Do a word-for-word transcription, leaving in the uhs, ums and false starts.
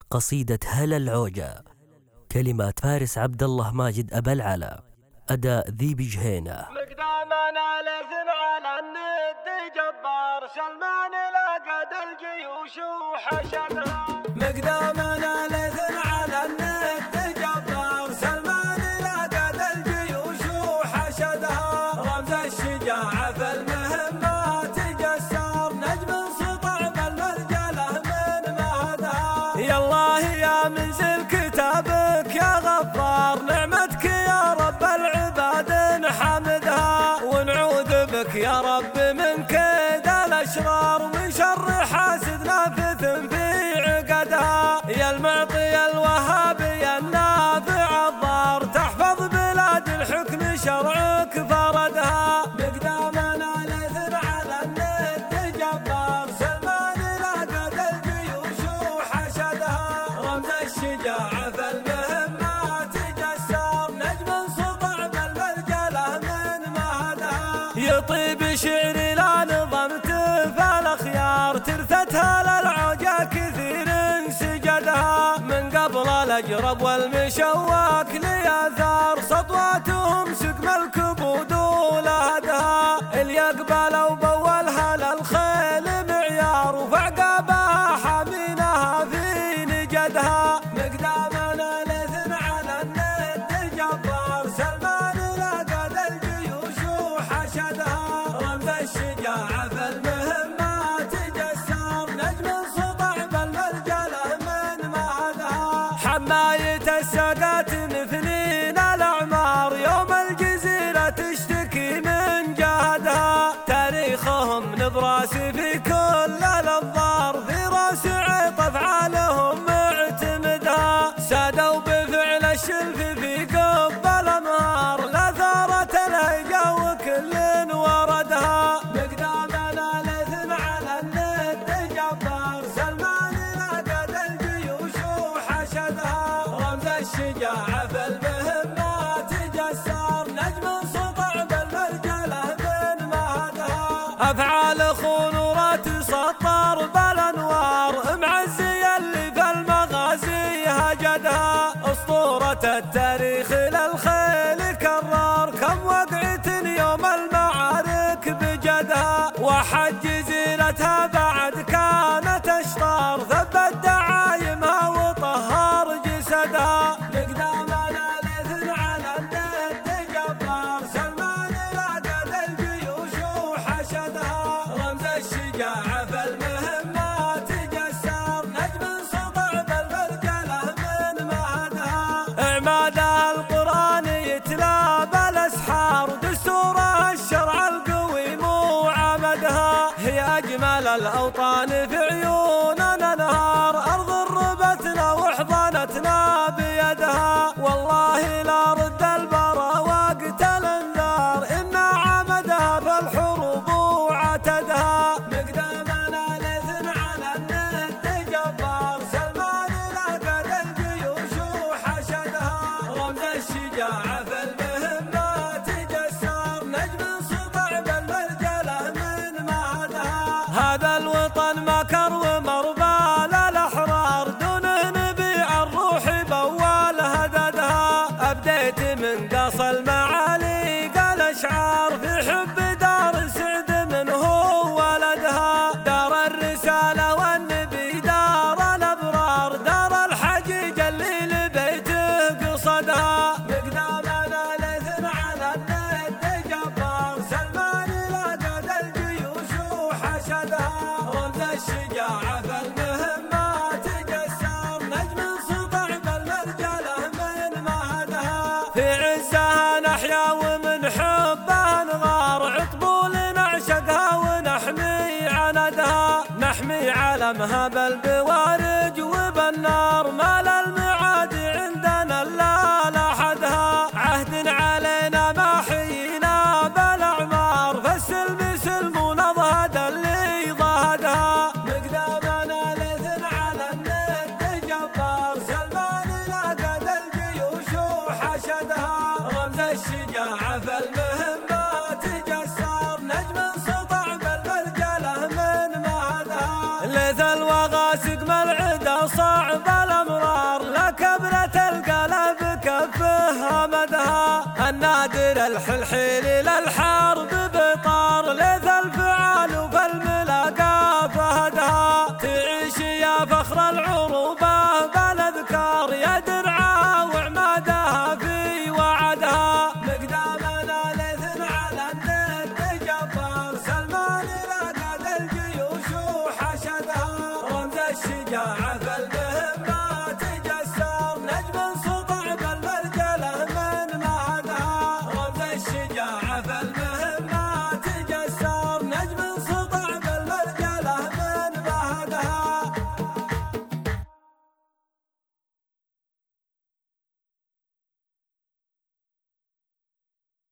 قصيدة هلا العوجة، كلمات فارس عبد الله ماجد أبا العلا، أداء ذي بجهينة. مقدامنا لثن على الند جبار، سلمان لقد الجيوش وحشدها. مقدامنا لثن على الند جبار، سلمان لقد الجيوش وحشدها. رمز الشجاعة في المهمات جسار، نجم سطع بالمرجله من مهدها. يا الله يا منزل كتابك يا غفار، نعمتك يا رب العباد حمدها. ونعوذ بك يا رب من كيد الأشرار، ومن شر حاسد نافث في عقدها. يا المعطي الوهاب يا النافع الضار، تحفظ بلاد الحكم شرعك فردها. مقدامنا لثن على الند جبار، سلمان لقد الجيوش وحشدها. رمز الشجاعة في المهمات جسار، نجم سطع بالمرجله من مهدها. يطيب شعري لا نظمت فالأخيار، ترثتها للعوجة كثير سجدها. من قبل الأجرب والمشواك لياثار، سطواتهم سقم الكبود ولهدها. اليقبل وبولها للخيل معيار، وفعقابها حامينها في نجدها. مقدامنا لثن على الند جبار، سلمان لقد الجيوش وحشدها. رمز الشجاعة في المهمات جسار، نجم سطع بالمرجله من مهدها. حماية السادات مثلين الأعمار، يوم الجزيرة تشتكي من جهدها. تاريخهم نبراس في كل الأنظار، في راس عيط أفعالهم معتمدها. سادوا بفعل الشلف في قب الأنهار، لا ثارت الهيجا وكل وردها. مقدامنا لثن على الند جبار، سلمان لقد الجيوش وحشدها. رمز الشجاعة في المهمات جسار، نجم سطع بالمرجله من مهدها. أفعال خنورات سطر بالأنوار، معزي اللي في المغازي هجدها. أسطورة التاريخ للخيل كرار، كم وقعة يوم المعارك بجدها. وحج جزيرتها بعد كانت أشطار، ثبت دعايمها وطهر جسدها. مقدامنا لثن على الند جبار، سلمان لقد الجيوش وحشدها. رمز الشجاعة في المهمات جسار، نجم سطع بالمرجله من مهدها. اعمادها القرآن يتلى بالأسحار، دستورها الشرع القويم وعمدها. هي أجمل الأوطان في عيوننا نهار، أرض ربتنا وحضنتنا بيدها. والله لا رد البرى وقت الانذار، إن عمدها في الحروب وعتدها. مقدامنا لثن على الند جبار، سلمان لقد الجيوش وحشدها. رمز الشجاعة في المهمات جسار، نجم سطع بالمرجله من مهدها. هذا الوطن مكر ومربى للأحرار، دونه نبيع الروح بول هددها. أبديت من قص المعالي قال أشعار، في حب دار سعد من هو ولدها. دار الرسالة والنبي دار الأبرار، دار الحجيج اللي لبيته قصدها. مقدامنا لثن على الند جبار، سلمان لقد الجيوش وحشدها. رمز الشجاعة في المهمات جسار، نجم سطع بالمرجله من مهدها. في عزها نحيا ومن حبها نغار، عطبول نعشقها ونحمي عندها. نحمي علمها بالبوارج وبالنار، ما للمعاد عندنا الا لحدها. عهد علينا ما حيينا بالأعمار، فالسلم سلم ونضهد اللي ضهدها. مقدامنا لثن على الند جبار، سلمان لقد الجيوش وحشدها. رمز الشجاعة في المهمات جسار، نجم سطع بالمرجله من مهدها. لث الوغاسق سلح الحيل للحرب بطار ليث الفعال وفي الملاقى فهدها تعيش يا فخر العروبة بالاذكار يا درعا وعمادها في وعدها مقدامنا ليث على الند جبار سلمان لقد الجيوش وحشدها رمز الشجاع